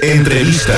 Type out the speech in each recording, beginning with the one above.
Entrevista.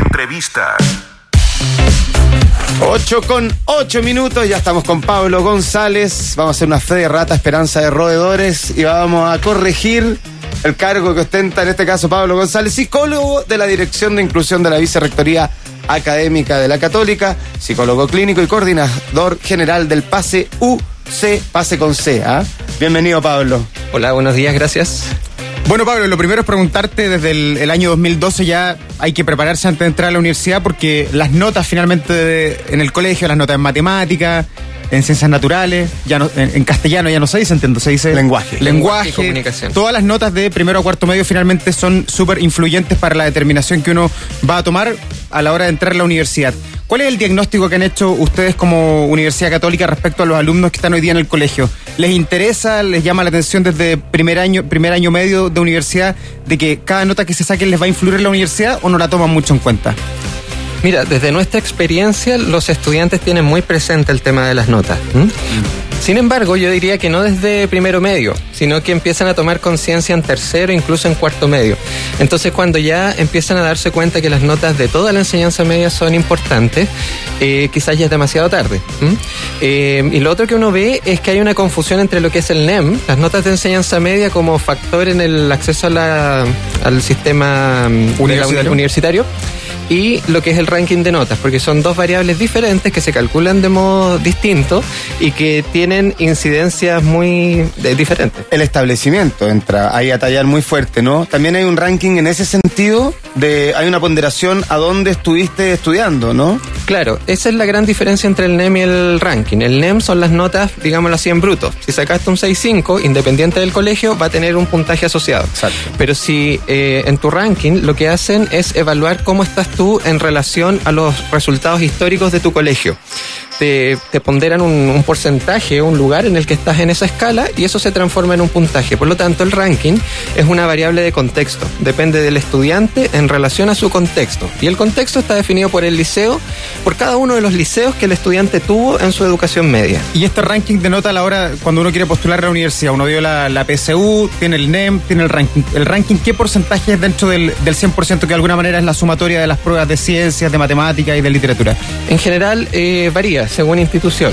8:08, ya estamos con Pablo González. Vamos a hacer una fe de rata, esperanza de roedores, y vamos a corregir el cargo que ostenta en este caso Pablo González, psicólogo de la Dirección de Inclusión de la Vicerrectoría Académica de la Católica, psicólogo clínico y coordinador general del PASE UC, PASE con C. Bienvenido, Pablo. Hola, buenos días, gracias. Bueno, Pablo, lo primero es preguntarte, desde el año 2012 ya hay que prepararse antes de entrar a la universidad, porque las notas finalmente en el colegio, las notas en matemáticas, en ciencias naturales, ya no, en castellano ya no se dice, entiendo, se dice lenguaje y comunicación. Todas las notas de primero a cuarto medio finalmente son súper influyentes para la determinación que uno va a tomar a la hora de entrar a la universidad. ¿Cuál es el diagnóstico que han hecho ustedes como Universidad Católica respecto a los alumnos que están hoy día en el colegio? ¿Les interesa, les llama la atención desde primer año medio de universidad, de que cada nota que se saquen les va a influir en la universidad, o no la toman mucho en cuenta? Mira, desde nuestra experiencia, los estudiantes tienen muy presente el tema de las notas. Sin embargo, yo diría que no desde primero medio, sino que empiezan a tomar conciencia en tercero, incluso en cuarto medio. Entonces, cuando ya empiezan a darse cuenta que las notas de toda la enseñanza media son importantes, quizás ya es demasiado tarde. Y lo otro que uno ve es que hay una confusión entre lo que es el NEM, las notas de enseñanza media como factor en el acceso al sistema universitario, y lo que es el ranking de notas, porque son dos variables diferentes que se calculan de modo distinto y que tienen incidencias muy diferentes. El establecimiento entra ahí a tallar muy fuerte, ¿no? También hay un ranking en ese sentido, hay una ponderación a dónde estuviste estudiando, ¿no? Claro, esa es la gran diferencia entre el NEM y el ranking. El NEM son las notas, digámoslo así, en bruto. Si sacaste un 6.5, independiente del colegio, va a tener un puntaje asociado. Exacto. Pero si en tu ranking lo que hacen es evaluar cómo estás tú en relación a los resultados históricos de tu colegio. Te ponderan un porcentaje, un lugar en el que estás en esa escala, y eso se transforma en un puntaje. Por lo tanto, el ranking es una variable de contexto. Depende del estudiante en relación a su contexto. Y el contexto está definido por el liceo, por cada uno de los liceos que el estudiante tuvo en su educación media. Y este ranking de nota a la hora, cuando uno quiere postular a la universidad, uno vio la PSU, tiene el NEM, tiene el ranking. ¿El ranking qué porcentaje es dentro del 100%, que de alguna manera es la sumatoria de las pruebas de ciencias, de matemáticas y de literatura? En general varía según institución.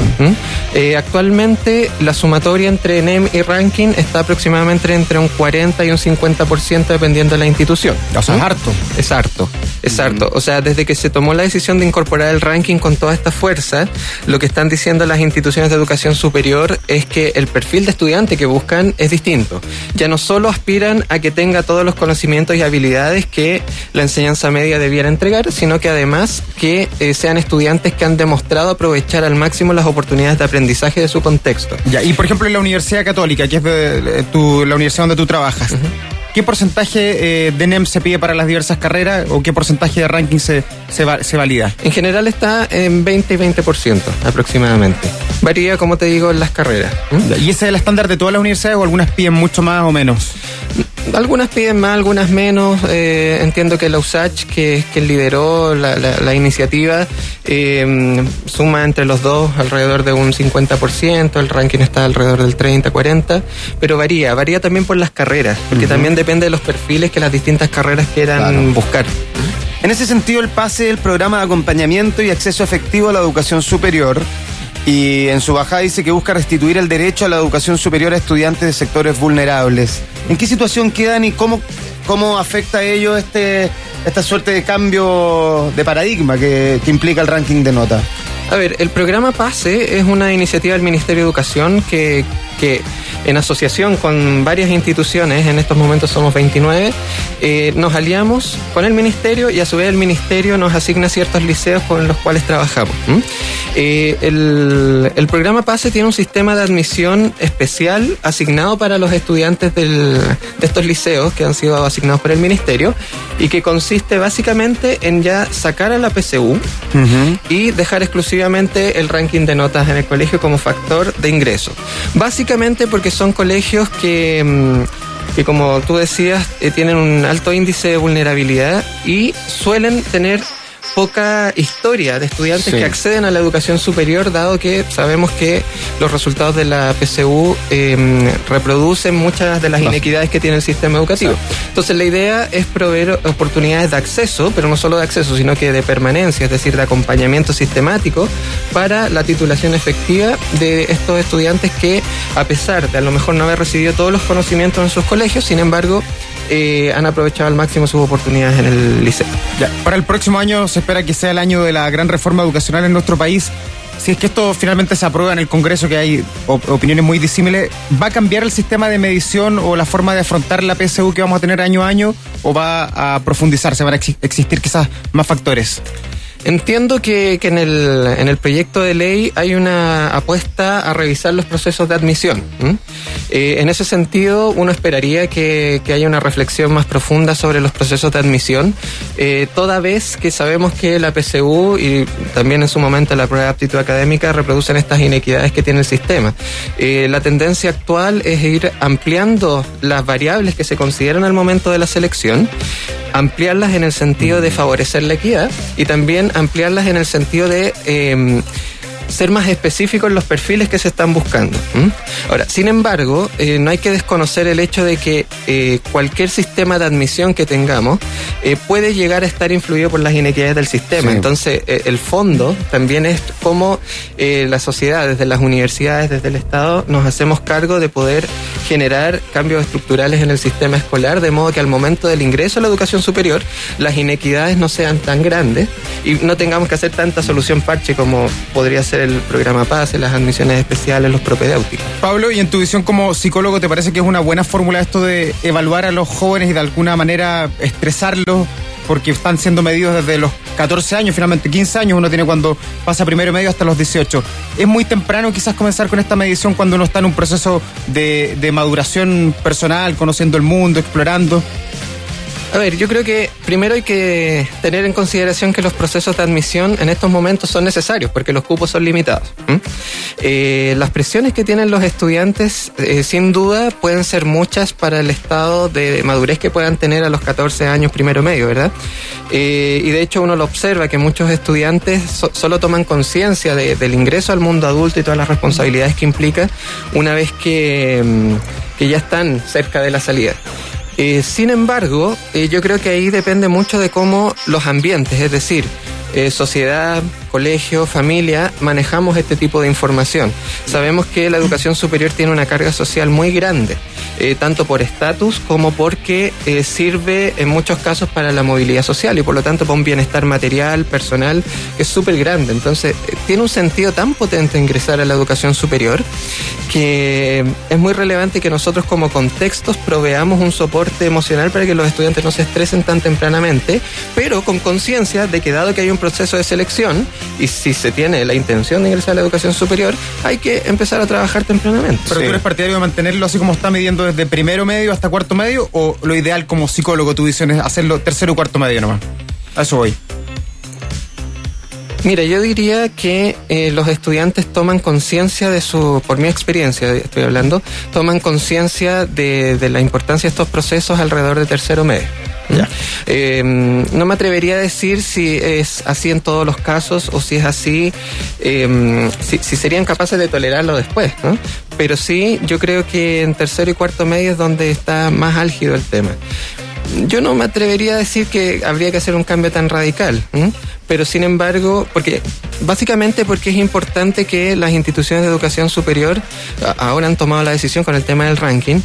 Actualmente la sumatoria entre NEM y ranking está aproximadamente entre un 40 y un 50% dependiendo de la institución. O sea, es harto. Es harto. O sea, desde que se tomó la decisión de incorporar el ranking con toda esta fuerza, lo que están diciendo las instituciones de educación superior es que el perfil de estudiante que buscan es distinto. Ya no solo aspiran a que tenga todos los conocimientos y habilidades que la enseñanza media debiera entregar, sino que además que sean estudiantes que han demostrado aprovechar al máximo las oportunidades de aprendizaje de su contexto. Ya, y por ejemplo en la Universidad Católica, que es la universidad donde tú trabajas, ¿qué porcentaje de NEM se pide para las diversas carreras, o qué porcentaje de ranking se valida? En general está en 20 y 20% aproximadamente. Varía, como te digo, en las carreras. ¿Y ese es el estándar de todas las universidades, o algunas piden mucho más o menos? Algunas piden más, algunas menos. Entiendo que la USACH, que lideró la iniciativa, suma entre los dos alrededor de un 50%, el ranking está alrededor del 30-40%, pero varía también por las carreras, porque también depende de los perfiles que las distintas carreras quieran buscar. En ese sentido, el PASE es el programa de acompañamiento y acceso efectivo a la educación superior, y en su bajada dice que busca restituir el derecho a la educación superior a estudiantes de sectores vulnerables. ¿En qué situación quedan y cómo afecta a ellos esta suerte de cambio de paradigma que implica el ranking de nota? A ver, el programa PASE es una iniciativa del Ministerio de Educación que en asociación con varias instituciones, en estos momentos somos 29, nos aliamos con el Ministerio, y a su vez el Ministerio nos asigna ciertos liceos con los cuales trabajamos. El programa PASE tiene un sistema de admisión especial asignado para los estudiantes de estos liceos que han sido asignados por el Ministerio, y que consiste básicamente en ya sacar a la PSU y dejar exclusivamente el ranking de notas en el colegio como factor de ingreso. Básicamente porque son colegios que como tú decías, tienen un alto índice de vulnerabilidad y suelen tener poca historia de estudiantes que acceden a la educación superior, dado que sabemos que los resultados de la PSU reproducen muchas de las inequidades que tiene el sistema educativo. Entonces la idea es proveer oportunidades de acceso, pero no solo de acceso, sino que de permanencia, es decir, de acompañamiento sistemático para la titulación efectiva de estos estudiantes que, a pesar de a lo mejor no haber recibido todos los conocimientos en sus colegios, sin embargo, han aprovechado al máximo sus oportunidades en el liceo. Ya. Para el próximo año se espera que sea el año de la gran reforma educacional en nuestro país. Si es que esto finalmente se aprueba en el Congreso, que hay opiniones muy disímiles, ¿va a cambiar el sistema de medición o la forma de afrontar la PSU que vamos a tener año a año, o va a profundizarse, van a existir quizás más factores? Entiendo que en el proyecto de ley hay una apuesta a revisar los procesos de admisión. En ese sentido, uno esperaría que haya una reflexión más profunda sobre los procesos de admisión, toda vez que sabemos que la PSU y también en su momento la prueba de aptitud académica reproducen estas inequidades que tiene el sistema. La tendencia actual es ir ampliando las variables que se consideran al momento de la selección, ampliarlas en el sentido de favorecer la equidad y también ampliarlas en el sentido de ser más específicos en los perfiles que se están buscando. Ahora, sin embargo, no hay que desconocer el hecho de que cualquier sistema de admisión que tengamos puede llegar a estar influido por las inequidades del sistema. Sí. Entonces, el fondo también es cómo la sociedad, desde las universidades, desde el Estado, nos hacemos cargo de poder generar cambios estructurales en el sistema escolar, de modo que al momento del ingreso a la educación superior, las inequidades no sean tan grandes y no tengamos que hacer tanta solución parche como podría ser el programa PASE, las admisiones especiales, los propedéuticos. Pablo, y en tu visión como psicólogo, ¿te parece que es una buena fórmula esto de evaluar a los jóvenes y de alguna manera estresarlos? Porque están siendo medidos desde los 14 años, finalmente 15 años uno tiene cuando pasa primero medio hasta los 18. ¿Es muy temprano quizás comenzar con esta medición cuando uno está en un proceso de maduración personal, conociendo el mundo, explorando? A ver, yo creo que primero hay que tener en consideración que los procesos de admisión en estos momentos son necesarios porque los cupos son limitados. Las presiones que tienen los estudiantes, sin duda, pueden ser muchas para el estado de madurez que puedan tener a los 14 años primero medio, ¿verdad? Y de hecho uno lo observa que muchos estudiantes solo toman conciencia del ingreso al mundo adulto y todas las responsabilidades que implica una vez que ya están cerca de la salida. Sin embargo, yo creo que ahí depende mucho de cómo los ambientes, es decir, sociedad, colegio, familia, manejamos este tipo de información. Sabemos que la educación superior tiene una carga social muy grande, tanto por estatus como porque sirve en muchos casos para la movilidad social y por lo tanto para un bienestar material, personal, que es súper grande. Entonces, tiene un sentido tan potente ingresar a la educación superior que es muy relevante que nosotros como contextos proveamos un soporte emocional para que los estudiantes no se estresen tan tempranamente, pero con conciencia de que dado que hay un proceso de selección y si se tiene la intención de ingresar a la educación superior, hay que empezar a trabajar tempranamente. ¿Pero tú eres partidario de mantenerlo así como está midiendo desde primero medio hasta cuarto medio, o lo ideal como psicólogo tu visión es hacerlo tercero y cuarto medio nomás? A eso voy. Mira, yo diría que los estudiantes toman conciencia de por mi experiencia estoy hablando, toman conciencia de la importancia de estos procesos alrededor de tercero medio. Ya. No me atrevería a decir si es así en todos los casos o si es así, si serían capaces de tolerarlo después, ¿no? Pero sí, yo creo que en tercero y cuarto medio es donde está más álgido el tema. Yo no me atrevería a decir que habría que hacer un cambio tan radical, pero sin embargo, básicamente porque es importante que las instituciones de educación superior ahora han tomado la decisión con el tema del ranking,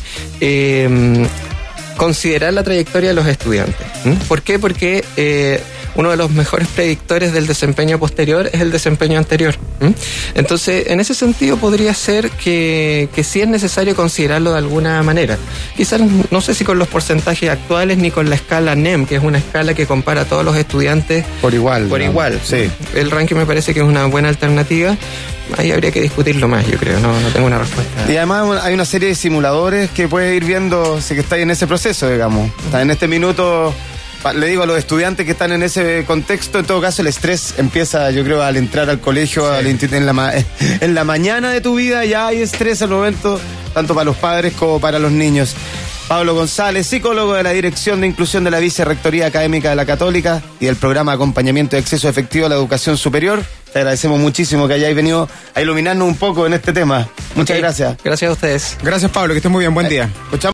considerar la trayectoria de los estudiantes. ¿Por qué? Porque uno de los mejores predictores del desempeño posterior es el desempeño anterior. Entonces, en ese sentido podría ser que sí es necesario considerarlo de alguna manera. Quizás, no sé si con los porcentajes actuales ni con la escala NEM, que es una escala que compara a todos los estudiantes por igual. Por igual. Sí. El ranking me parece que es una buena alternativa. Ahí habría que discutirlo más, yo creo, no tengo una respuesta. Y además hay una serie de simuladores que puedes ir viendo si que estáis en ese proceso, digamos. En este minuto, le digo a los estudiantes que están en ese contexto, en todo caso el estrés empieza, yo creo, al entrar al colegio, sí. En la mañana de tu vida ya hay estrés al momento, tanto para los padres como para los niños. Pablo González, psicólogo de la Dirección de Inclusión de la Vicerrectoría Académica de la Católica y del Programa de Acompañamiento de Acceso Efectivo a la Educación Superior. Te agradecemos muchísimo que hayáis venido a iluminarnos un poco en este tema. Muchas gracias. Gracias a ustedes. Gracias, Pablo, que estés muy bien. Buen día. Escuchamos